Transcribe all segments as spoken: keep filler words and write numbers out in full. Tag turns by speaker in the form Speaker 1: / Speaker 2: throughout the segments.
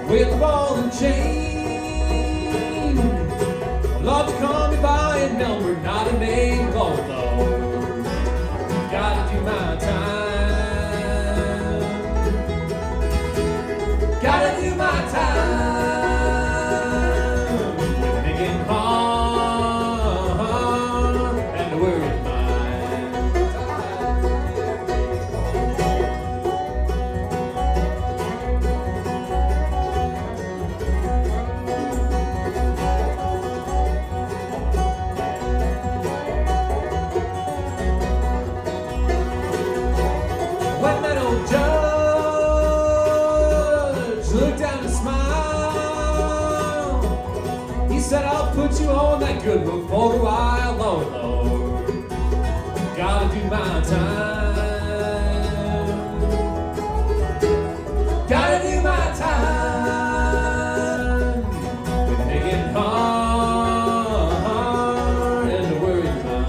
Speaker 1: with the ball and chain. Love to call me by a number, not a name. Oh Lord, gotta do my time. Gotta do my time. With making hard and the word is mine. When that old judge looked down and smiled, he said, I'll put you on that good book for a while. Lord, Lord, gotta do my time. Gotta do my time. With making hard and the word is mine.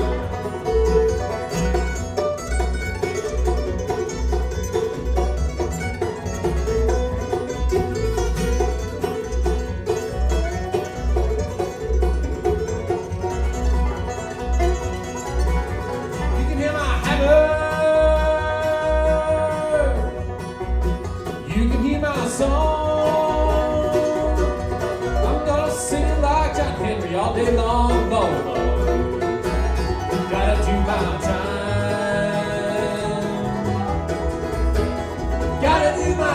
Speaker 1: You can hear my hammer. You can hear my song. I'm gonna sing it like John Henry all day long. Lord, Lord, gotta do my time. Gotta do my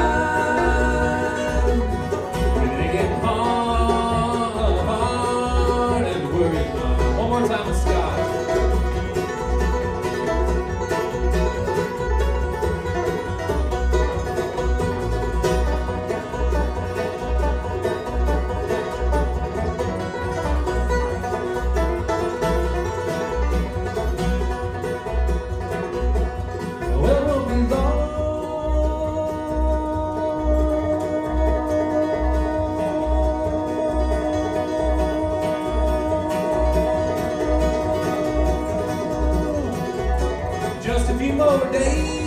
Speaker 1: time. When they get hard, hard and the word is mine. One more time with Scott. Well, it won't be long. Just a few more days.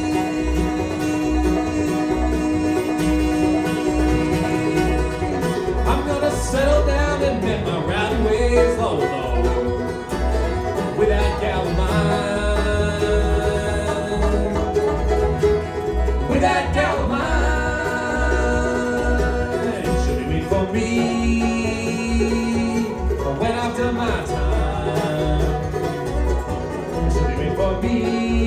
Speaker 1: I'm gonna settle down and mend my rowdy ways, Lord, Lord, with that gal of mine. With that gal of mine, she'll be waiting for me when I've done my time. She'll be waiting for me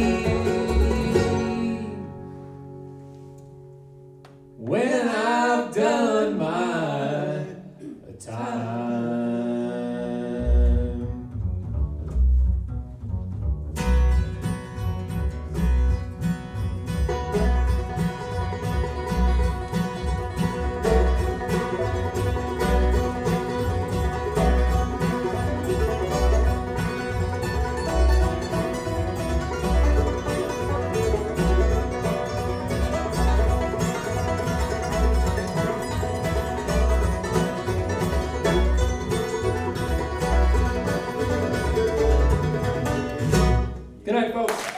Speaker 1: when I've done my time. Good night, folks.